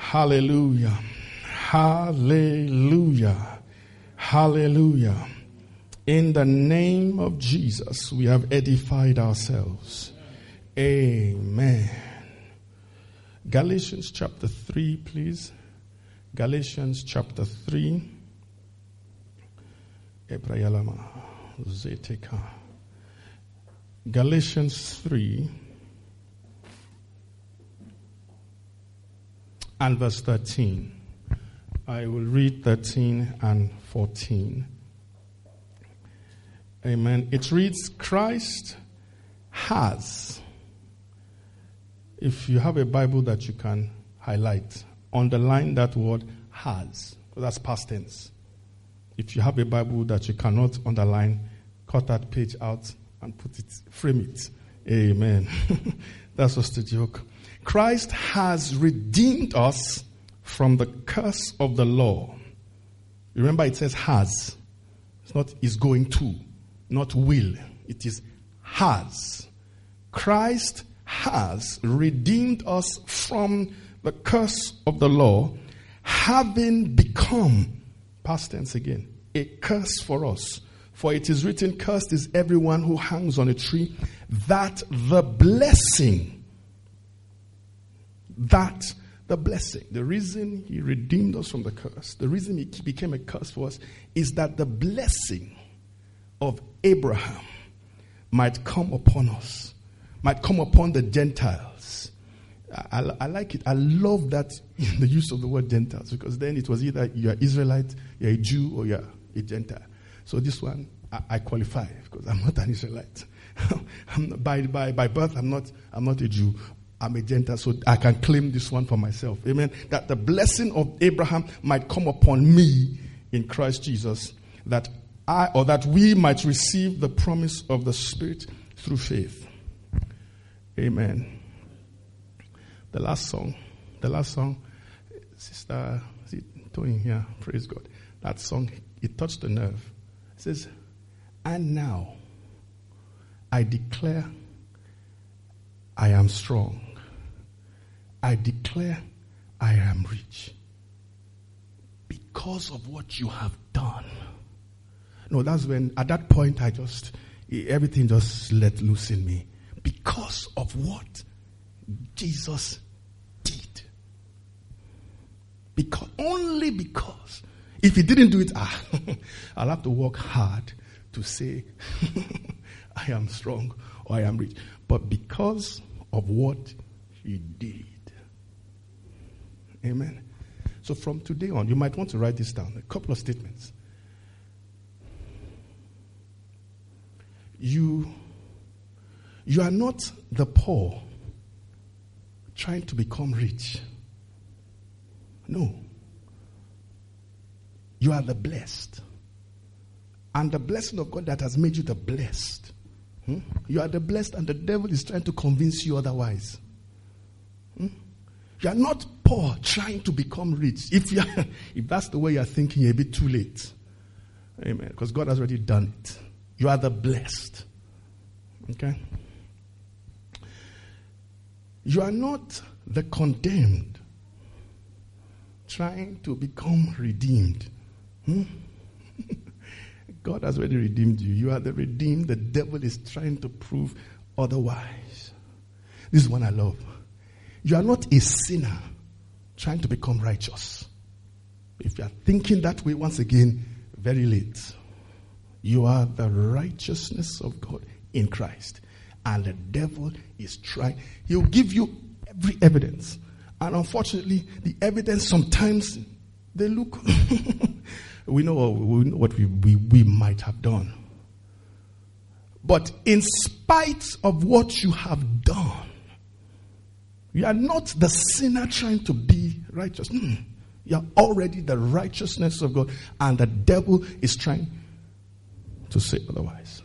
Hallelujah. Hallelujah. Hallelujah. In the name of Jesus, we have edified ourselves. Amen. Galatians chapter 3, please. Galatians chapter 3. Galatians 3 and verse 13. I will read 13 and 14. Amen. It reads, Christ has. If you have a Bible that you can highlight, underline that word has. That's past tense. If you have a Bible that you cannot underline, cut that page out and put it, frame it. Amen. That's just a joke. Christ has redeemed us from the curse of the law. Remember, it says has. It's not is going to, not will. It is has. Christ has redeemed us from the curse of the law, having become, past tense again, a curse for us. For it is written, cursed is everyone who hangs on a tree, that the blessing, the reason he redeemed us from the curse, the reason he became a curse for us, is that the blessing of Abraham might come upon us, might come upon the Gentiles. I like it. I love that in the use of the word Gentiles, because then it was either you're Israelite, you're a Jew, or you're a Gentile. So this one, I qualify because I'm not an Israelite. by birth, I'm not a Jew. I'm a Gentile, so I can claim this one for myself. Amen. That the blessing of Abraham might come upon me in Christ Jesus, that we might receive the promise of the Spirit through faith. Amen. The last song, Sister Tony here, praise God. That song, it touched the nerve. It says, and now I declare I am strong. I declare I am rich because of what you have done. No, that's when, at that point, everything just let loose in me. Because of what Jesus did. Only because. If he didn't do it, I'll have to work hard to say, I am strong or I am rich. But because of what he did. Amen. So from today on, you might want to write this down. A couple of statements. You are not the poor trying to become rich. No. You are the blessed. And the blessing of God that has made you the blessed. You are the blessed, and the devil is trying to convince you otherwise. You are not poor trying to become rich. If that's the way you are thinking, you're a bit too late. Amen. Because God has already done it. You are the blessed. Okay? You are not the condemned trying to become redeemed. God has already redeemed you. You are the redeemed. The devil is trying to prove otherwise. This is one I love. You are not a sinner trying to become righteous. If you are thinking that way, once again, very late. You are the righteousness of God in Christ. And the devil is trying. He'll give you every evidence. And unfortunately, the evidence sometimes, they look... we know what we might have done. But in spite of what you have done, you are not the sinner trying to be righteous. You are already the righteousness of God. And the devil is trying to say otherwise.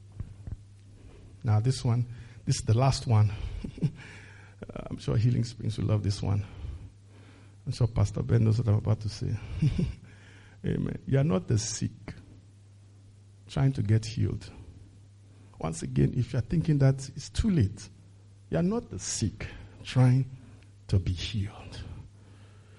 Now this is the last one. I'm sure Healing Springs will love this one. I'm sure Pastor Ben knows what I'm about to say. Amen. You are not the sick trying to get healed. Once again, if you are thinking that it's too late, you are not the sick trying to be healed.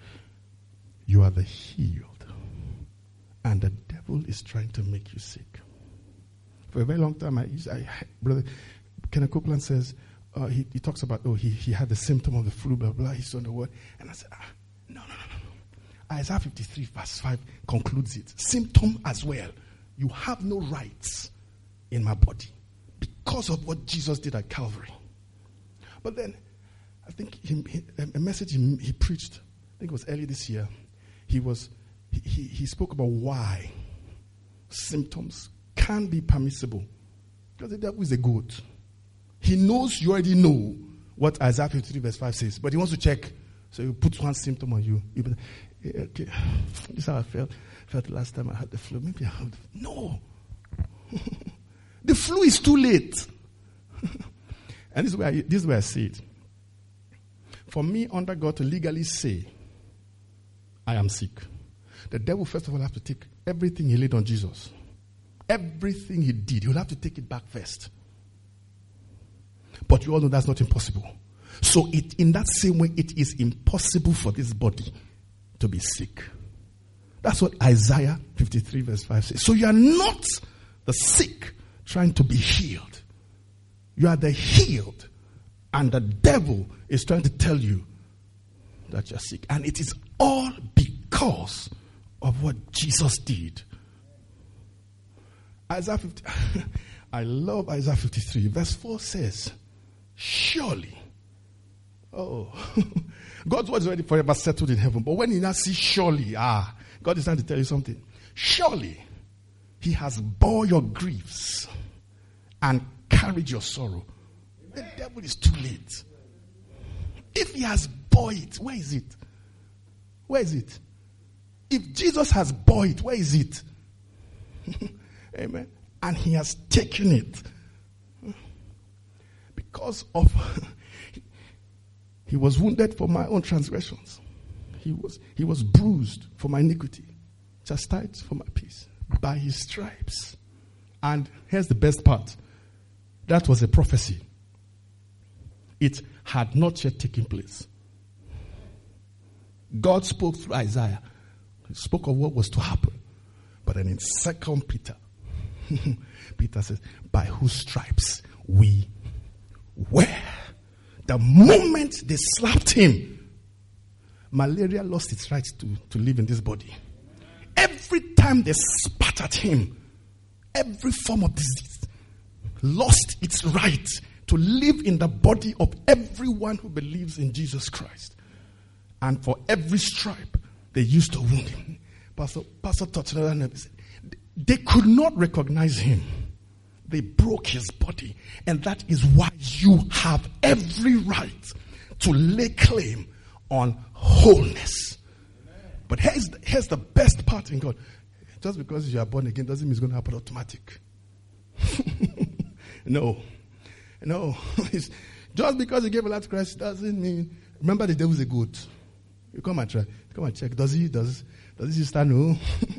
You are the healed. And the devil is trying to make you sick. For a very long time, Brother Kenneth Copeland says, he talks about, he had the symptom of the flu, blah, blah, he's on the word. And I said, no. Isaiah 53 verse 5 concludes it. Symptom as well. You have no rights in my body because of what Jesus did at Calvary. But then, I think a message he preached, I think it was early this year, he spoke about why symptoms can be permissible. Because the devil is a goat. He knows you already know what Isaiah 53 verse 5 says, but he wants to check. So he puts one symptom on you. Okay, this is how I felt the last time I had the flu. Maybe I have no. The flu is too late. And this is where I see it. For me, under God, to legally say, I am sick, the devil first of all have to take everything he laid on Jesus. Everything he did, he'll have to take it back first. But you all know that's not impossible. So in that same way, it is impossible for this body to be sick. That's what Isaiah 53 verse 5 says. So you are not the sick trying to be healed. You are the healed. And the devil is trying to tell you that you're sick. And it is all because of what Jesus did. Isaiah 50, I love Isaiah 53. Verse 4 says, surely. Oh, God's word is already forever settled in heaven. But when you now see surely, God is trying to tell you something. Surely, he has bore your griefs and carried your sorrow. The devil is too late. If he has bore it, where is it? Where is it? If Jesus has bore it, where is it? Amen. And he has taken it. Because of he was wounded for my own transgressions. He was bruised for my iniquity. Chastised for my peace. By his stripes. And here's the best part. That was a prophecy. It had not yet taken place. God spoke through Isaiah. He spoke of what was to happen. But then in 2 Peter, Peter says, by whose stripes we were. The moment they slapped him, malaria lost its right to live in this body. Every time they spat at him, every form of disease lost its right to live in the body of everyone who believes in Jesus Christ. And for every stripe, they used to wound him. Pastor touched another said, they could not recognize him. They broke his body. And that is why you have every right to lay claim on wholeness. But here's the best part in God. Just because you are born again doesn't mean it's going to happen automatic. No. Just because you gave a life to Christ doesn't mean. Remember, the devil is a goat. You come and try. Come and check. Does this sister know?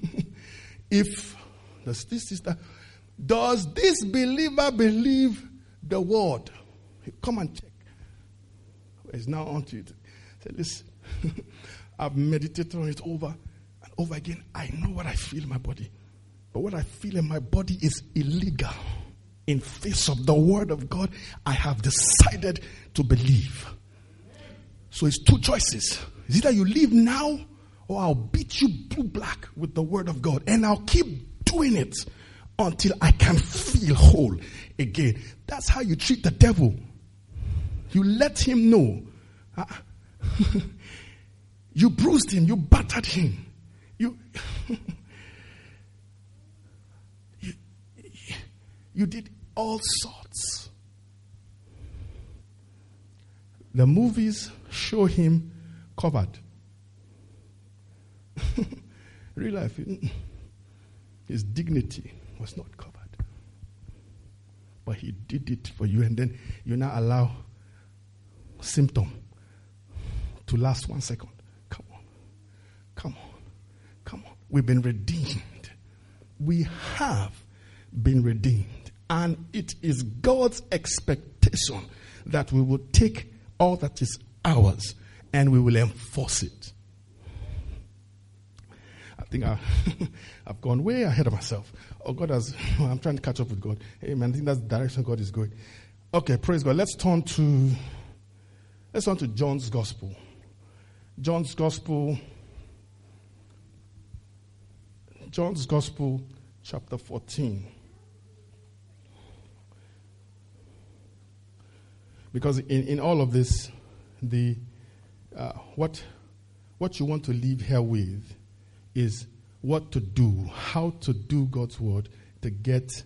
Does this believer believe the word? Come and check. It's now on to it. Say, listen, I've meditated on it over and over again. I know what I feel in my body. But what I feel in my body is illegal. In face of the word of God, I have decided to believe. So it's two choices. It's either you live now or I'll beat you blue black with the word of God. And I'll keep doing it until I can feel whole again. That's how you treat the devil. You let him know. You bruised him. You battered him. You did all sorts. The movies show him covered. Real life, his dignity was not covered. But he did it for you, and then you now allow symptom to last 1 second. Come on. We've been redeemed. We have been redeemed. And it is God's expectation that we will take all that is ours and we will enforce it. think I've gone way ahead of myself. Oh, I'm trying to catch up with God. Amen. I think that's the direction God is going. Okay, praise God. Let's turn to John's Gospel. John's Gospel, chapter 14. Because in all of this, what you want to leave here with is what to do, how to do God's word to get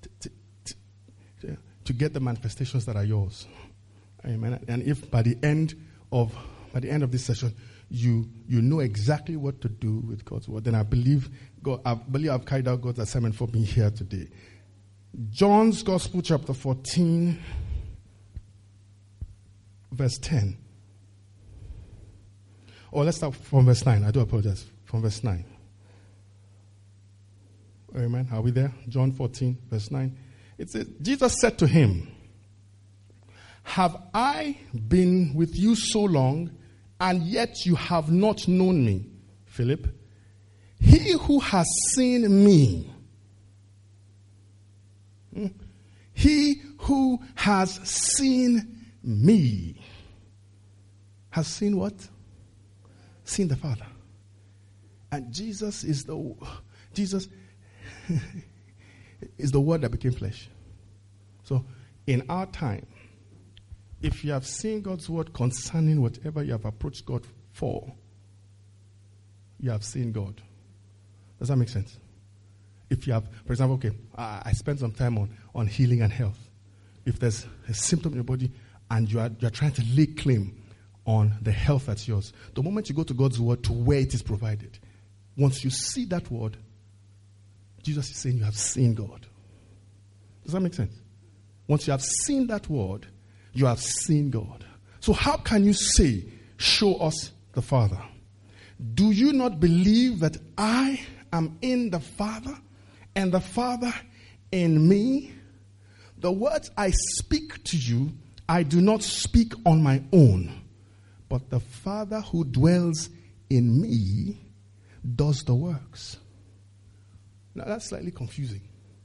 the manifestations that are yours. Amen. And if by the end of this session you know exactly what to do with God's word, then I believe I've carried out God's assignment for me here today. John's Gospel, chapter 14, verse 10. Oh, let's start from verse 9. I do apologize. From verse 9. Amen. Are we there? John 14, verse 9. It says, Jesus said to him, "Have I been with you so long, and yet you have not known me, Philip? He who has seen me, he who has seen me, has seen what? Seen the Father." And Jesus is the Word that became flesh. So, in our time, if you have seen God's word concerning whatever you have approached God for, you have seen God. Does that make sense? If you have, for example, okay, I spent some time on healing and health. If there's a symptom in your body and you are trying to lay claim on the health that's yours, the moment you go to God's word to where it is provided, once you see that word, Jesus is saying you have seen God. Does that make sense? Once you have seen that word, you have seen God. So how can you say, "Show us the Father"? Do you not believe that I am in the Father and the Father in me? The words I speak to you, I do not speak on my own, but the Father who dwells in me does the works. Now that's slightly confusing.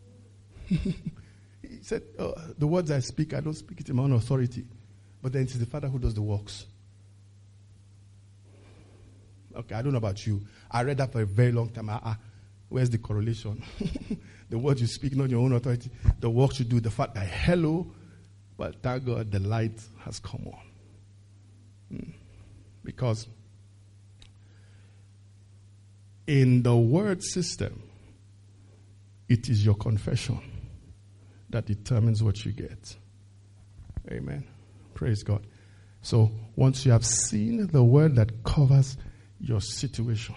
He said, the words I speak, I don't speak it in my own authority, but then it is the Father who does the works. Okay, I don't know about you. I read that for a very long time. Where's the correlation? The words you speak, not your own authority. The works you do, the fact that, hello, but thank God the light has come on. Because in the word system, it is your confession that determines what you get. Amen. Praise God. So once you have seen the word that covers your situation,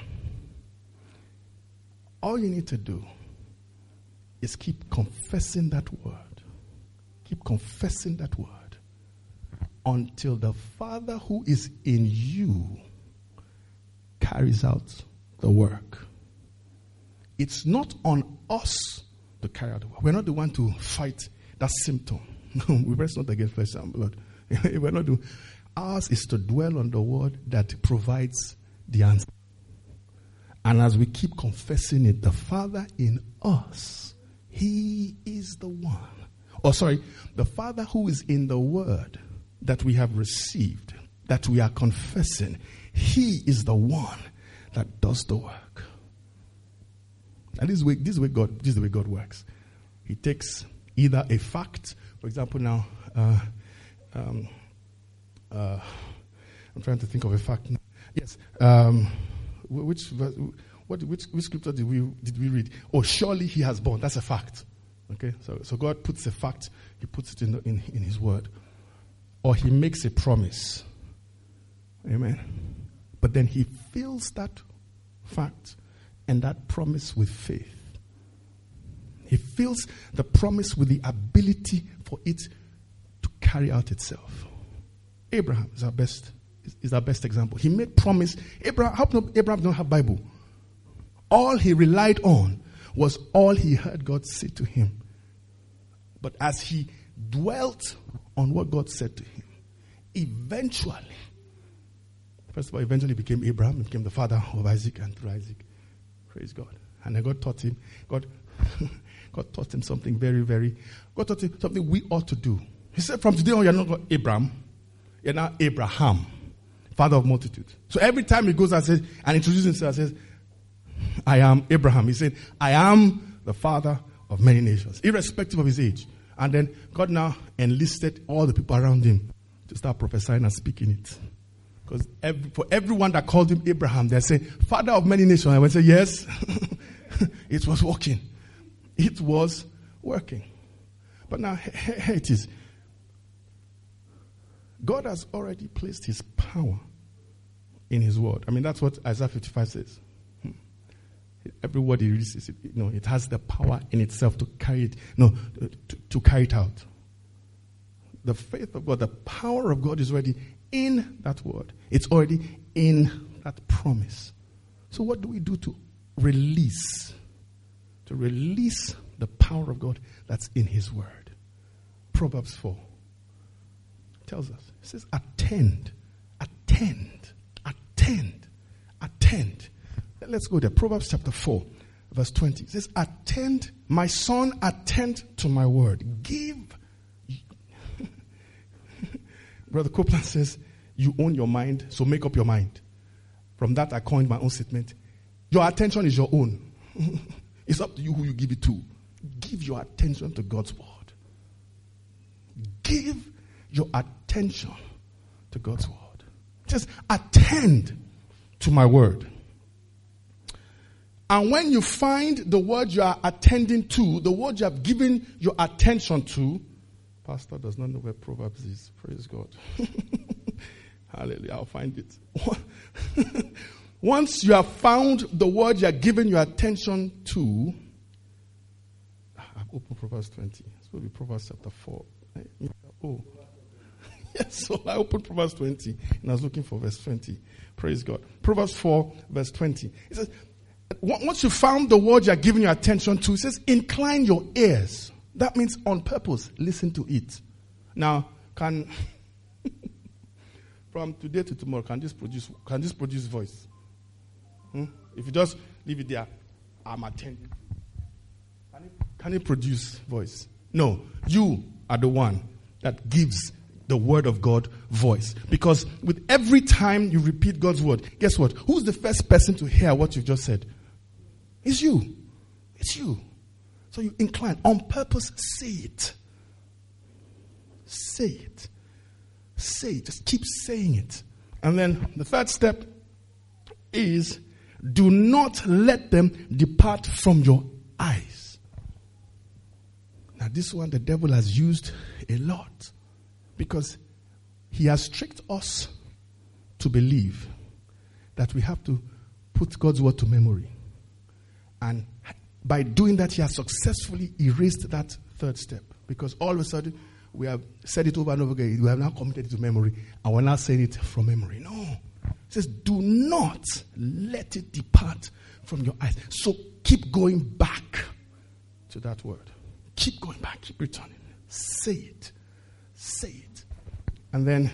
all you need to do is keep confessing that word. Keep confessing that word until the Father who is in you carries out the work. It's not on us to carry out the work. We're not the one to fight that symptom. We rest not against flesh and blood. We're not doing. Ours is to dwell on the word that provides the answer. And as we keep confessing it, the Father in us, He is the one. The Father who is in the word that we have received, that we are confessing, He is the one that does the work. And this is the way God works. He takes either a fact, for example, now, I'm trying to think of a fact. Yes, which scripture did we read? Oh, surely He has borne. That's a fact. Okay, so God puts a fact, He puts it in His word, or He makes a promise. Amen. But then He fills that fact and that promise with faith. He fills the promise with the ability for it to carry out itself. Abraham is our best example. He made promise. Abraham don't have Bible. All he relied on was all he heard God say to him. But as he dwelt on what God said to him, eventually became Abraham, became the father of Isaac, and through Isaac, Praise God. And then God taught him, God taught him something God taught him something we ought to do. He said, from today on, you're not Abraham, you're now Abraham, father of multitudes. So every time he goes and says, and introduces himself, says, I am Abraham. He said, I am the father of many nations, irrespective of his age. And then God now enlisted all the people around him to start prophesying and speaking it. Because for everyone that called him Abraham, they say, father of many nations. I would say, yes, it was working. It was working. But now, here it is. God has already placed his power in his word. I mean, that's what Isaiah 55 says. Every word he releases, it has the power in itself to carry it, to carry it out. The faith of God, the power of God is already in that word. It's already in that promise. So what do we do to release? To release the power of God that's in his word. Proverbs 4 tells us. It says, attend. Let's go there. Proverbs chapter 4, verse 20. It says, attend, my son, attend to my word. Give. Brother Copeland says, you own your mind, so make up your mind. From that, I coined my own statement. Your attention is your own. It's up to you who you give it to. Give your attention to God's word. Give your attention to God's word. Just attend to my word. And when you find the word you are attending to, the word you have given your attention to, Pastor does not know where Proverbs is. Praise God. Hallelujah. I'll find it. Once you have found the word you are giving your attention to, I've opened Proverbs 20. It's going to be Proverbs chapter 4. Oh. Yes, so I opened Proverbs 20 and I was looking for verse 20. Praise God. Proverbs 4, verse 20. It says, once you found the word you are giving your attention to, it says, incline your ears. That means on purpose, listen to it. Now, from today to tomorrow, can this produce voice? If you just leave it there, I'm attending. Can it produce voice? No, you are the one that gives the word of God voice. Because with every time you repeat God's word, guess what? Who's the first person to hear what you've just said? It's you. It's you. So you incline. On purpose, say it. Say it. Say it. Just keep saying it. And then the third step is, do not let them depart from your eyes. Now this one the devil has used a lot. Because he has tricked us to believe that we have to put God's word to memory. And by doing that, he has successfully erased that third step. Because all of a sudden, we have said it over and over again. We have now committed it to memory. And we're now saying it from memory. No. It says, do not let it depart from your eyes. So keep going back to that word. Keep going back. Keep returning. Say it. Say it. And then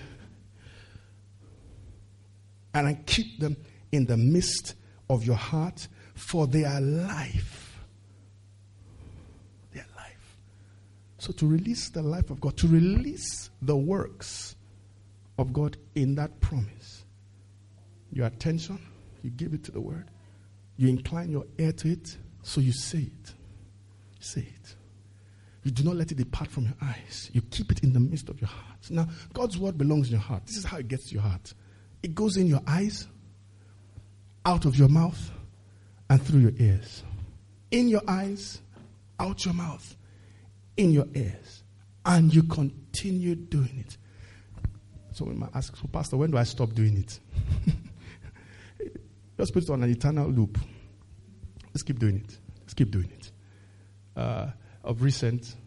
keep them in the midst of your heart, for they are life. They are life. So to release the life of God, to release the works of God in that promise, your attention, you give it to the word, you incline your ear to it, so you say it. Say it. You do not let it depart from your eyes. You keep it in the midst of your heart. Now, God's word belongs in your heart. This is how it gets to your heart. It goes in your eyes, out of your mouth, and through your ears. In your eyes, out your mouth, in your ears. And you continue doing it. So we might ask, so Pastor, when do I stop doing it? Just put it on an eternal loop. Let's keep doing it. Let's keep doing it. Of recent,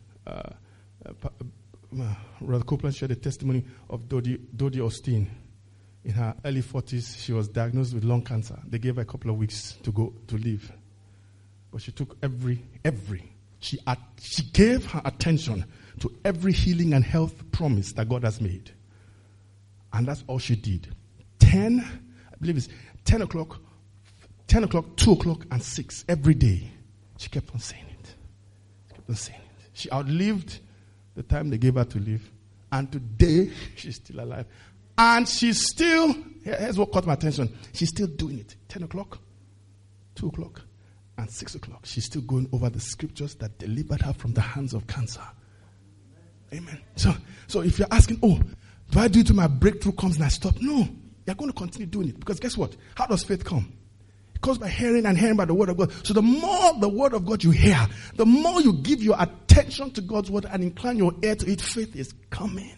Brother Copeland shared a testimony of Dodie Osteen. In her early 40s, she was diagnosed with lung cancer. They gave her a couple of weeks to live. But she took she gave her attention to every healing and health promise that God has made. And that's all she did. 10 o'clock, 10 o'clock, 2 o'clock, and 6 every day. She kept on saying it. She kept on saying it. She outlived the time they gave her to live. And today, she's still alive. And she's still, here's what caught my attention. She's still doing it. 10 o'clock, 2 o'clock, and 6 o'clock. She's still going over the scriptures that delivered her from the hands of cancer. Amen. So if you're asking, oh, do I do it till my breakthrough comes and I stop? No. You're going to continue doing it. Because guess what? How does faith come? It comes by hearing and hearing by the word of God. So the more the word of God you hear, the more you give your attention to God's word and incline your ear to it, faith is coming.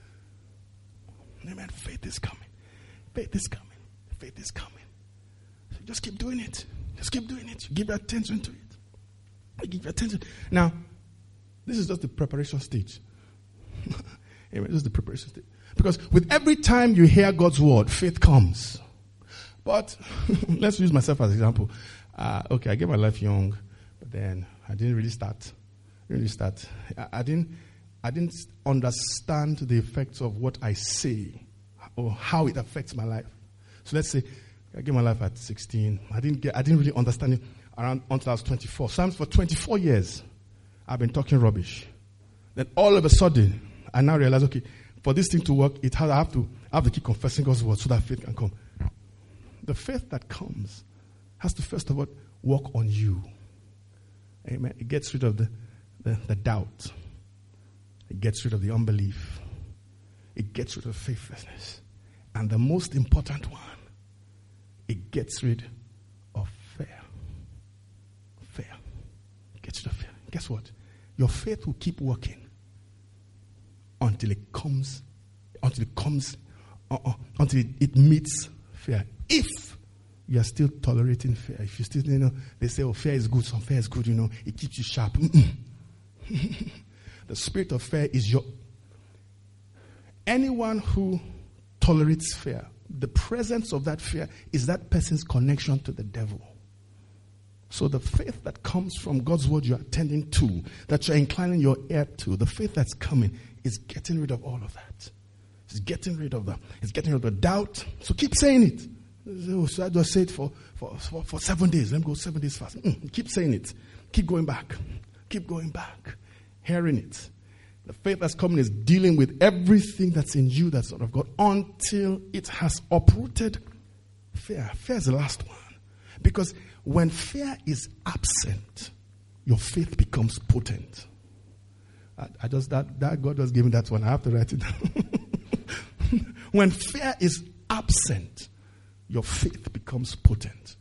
Amen. Faith is coming. Faith is coming. Faith is coming. So just keep doing it. Just keep doing it. You give your attention to it. You give your attention. Now, this is just the preparation stage. Amen. This is the preparation stage. Because with every time you hear God's word, faith comes. But let's use myself as an example. Okay, I gave my life young, but then I didn't really start. I didn't understand the effects of what I say or how it affects my life. So let's say I gave my life at 16. I didn't really understand it until I was 24. Sometimes for 24 years, I've been talking rubbish. Then all of a sudden, I now realize, okay, for this thing to work, I have to keep confessing God's word so that faith can come. The faith that comes has to first of all work on you. Amen. It gets rid of the doubt. It gets rid of the unbelief. It gets rid of faithlessness. And the most important one, it gets rid of fear. Fear. It gets rid of fear. Guess what? Your faith will keep working until it meets fear. If you are still tolerating fear, if you still, they say, oh, fear is good, some fear is good, it keeps you sharp. The spirit of fear is anyone who tolerates fear, the presence of that fear is that person's connection to the devil. So the faith that comes from God's word you're attending to, that you're inclining your ear to, the faith that's coming is getting rid of all of that. It's getting rid of the doubt. So keep saying it. So I just say it for 7 days. Let me go 7 days fast. Keep saying it. Keep going back. Keep going back. Hearing it. The faith that's coming is dealing with everything that's in you that's not of God until it has uprooted fear. Fear is the last one. Because when fear is absent, your faith becomes potent. That God just gave me that one. I have to write it down. When fear is absent, your faith becomes potent.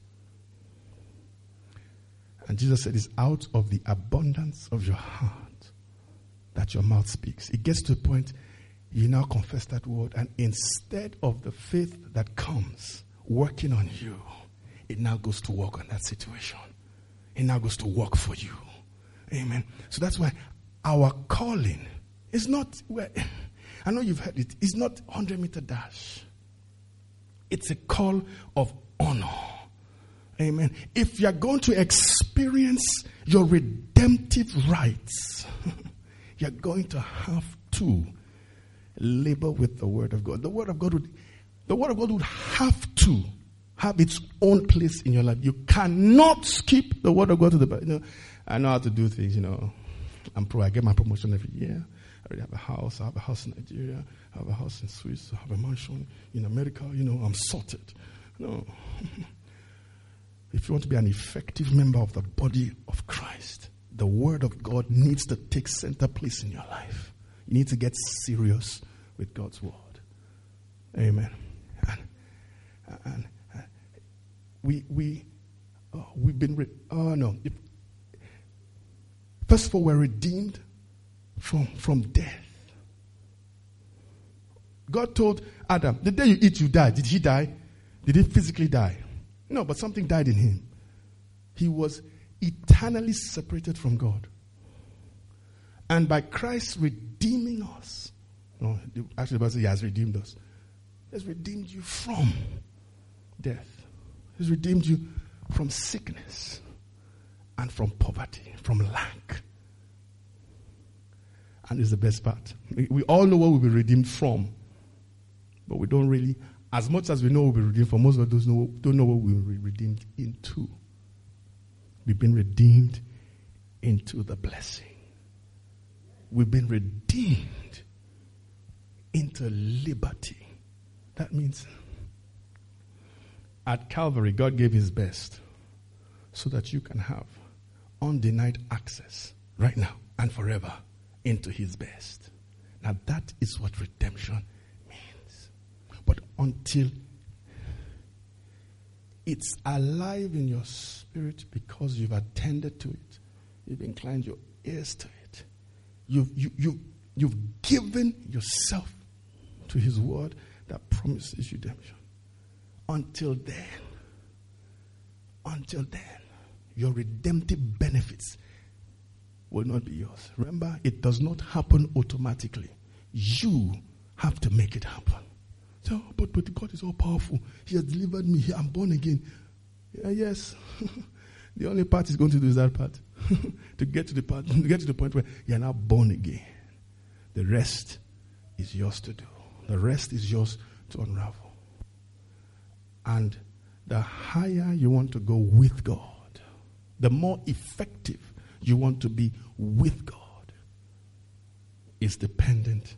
And Jesus said, it's out of the abundance of your heart that your mouth speaks. It gets to a point, you now confess that word, and instead of the faith that comes working on you, it now goes to work on that situation. It now goes to work for you. Amen. So that's why our calling is not, I know you've heard it, it's not 100-meter dash. It's a call of honor. Amen. If you're going to experience your redemptive rights, you're going to have to labor with the Word of God. The Word of God would have to have its own place in your life. You cannot skip the Word of God to the back. I know how to do things, I get my promotion every year. I already have a house. I have a house in Nigeria. I have a house in Swiss. I have a mansion in America. I'm sorted. No. If you want to be an effective member of the body of Christ, the Word of God needs to take center place in your life. You need to get serious with God's Word. Amen. And we've been first of all, we're redeemed from death. God told Adam, the day you eat, you die. Did he die? Did he physically die? No, but something died in him. He was eternally separated from God. And by Christ redeeming us, actually the Bible says he has redeemed us. He has redeemed you from death. He has redeemed you from sickness and from poverty, from lack. And it's the best part. We all know what we'll be redeemed from, but we don't really As much as we know we'll be redeemed, for most of those don't know what we'll be redeemed into. We've been redeemed into the blessing. We've been redeemed into liberty. That means at Calvary, God gave his best so that you can have undenied access right now and forever into his best. Now that is what redemption means. But until it's alive in your spirit because you've attended to it, you've inclined your ears to it, you've given yourself to his word that promises redemption. Until then, your redemptive benefits will not be yours. Remember, it does not happen automatically. You have to make it happen. So, but God is all powerful. He has delivered me. I'm born again. Yes. The only part he's going to do is that part. to get to the point where you're now born again. The rest is yours to do. The rest is yours to unravel. And the higher you want to go with God, the more effective you want to be with God, is dependent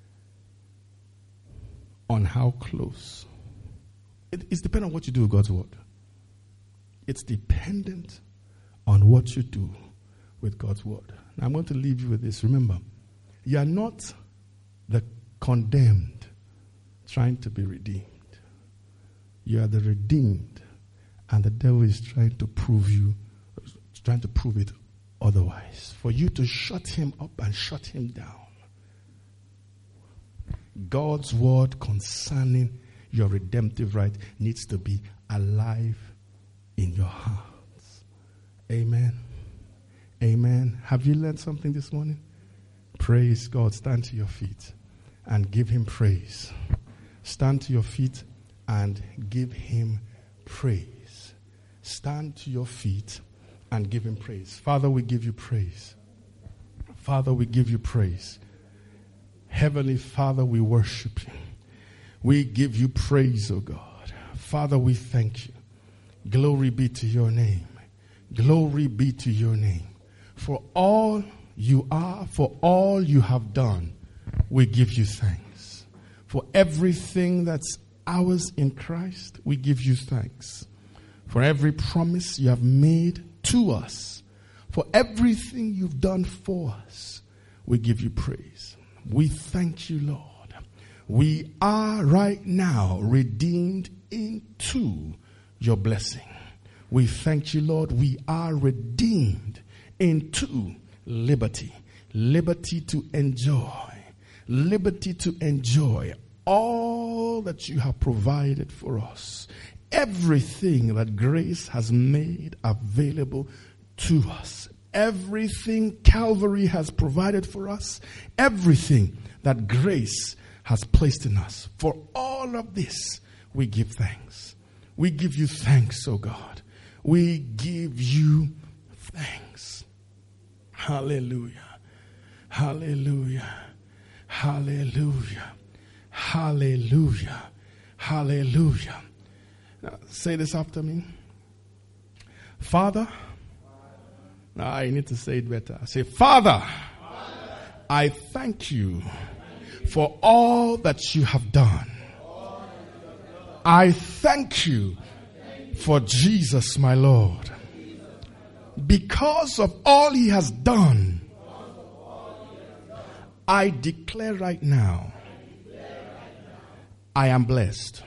on how close. It's dependent on what you do with God's word. It's dependent on what you do with God's word. Now I'm going to leave you with this. Remember, you are not the condemned trying to be redeemed. You are the redeemed, and the devil is trying to prove it otherwise. For you to shut him up and shut him down. God's word concerning your redemptive right needs to be alive in your hearts. Amen. Amen. Have you learned something this morning? Praise God. Stand to your feet and give him praise. Stand to your feet and give him praise. Stand to your feet and give him praise. Father, we give you praise. Father, we give you praise. Heavenly Father, we worship you. We give you praise, O God. Father, we thank you. Glory be to your name. Glory be to your name. For all you are, for all you have done, we give you thanks. For everything that's ours in Christ, we give you thanks. For every promise you have made to us, for everything you've done for us, we give you praise. We thank you, Lord. We are right now redeemed into your blessing. We thank you, Lord. We are redeemed into liberty. Liberty to enjoy all that you have provided for us. Everything that grace has made available to us. Everything Calvary has provided for us. Everything that grace has placed in us. For all of this, we give thanks. We give you thanks, O God. We give you thanks. Hallelujah. Hallelujah. Hallelujah. Hallelujah. Hallelujah. Now, say this after me. Father. Now, I need to say it better. I say, Father, I thank you for all that you have done. I thank you for Jesus, my Lord. Because of all he has done, I declare right now, I am blessed.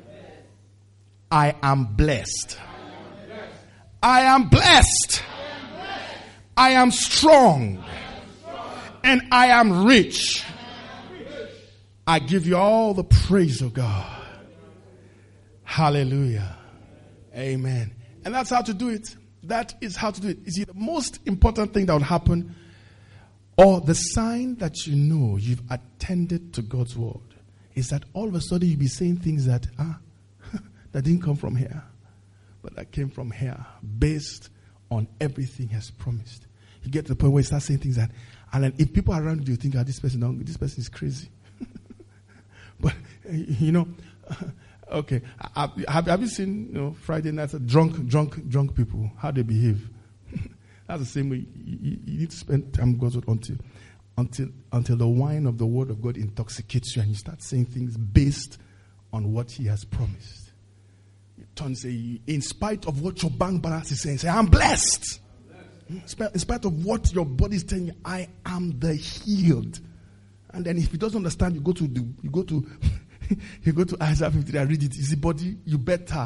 I am blessed. I am blessed. I am strong. And I am rich. I give you all the praise of God. Hallelujah. Amen. And that's how to do it. That is how to do it. You see, the most important thing that will happen, or the sign that you know you've attended to God's word, is that all of a sudden you'll be saying things that that didn't come from here, but that came from here, based on everything he has promised. You get to the point where you start saying things that, and then if people around you think, this person is crazy. But, Okay. Have you seen Friday nights drunk people, how they behave? That's the same way you need to spend time with God until the wine of the word of God intoxicates you and you start saying things based on what he has promised. You turn and say, in spite of what your bank balance is saying, say, I'm blessed. In spite of what your body is telling you, I am the healed. And then if he doesn't understand, you go to Isaiah 53 and read it. You see, body, you better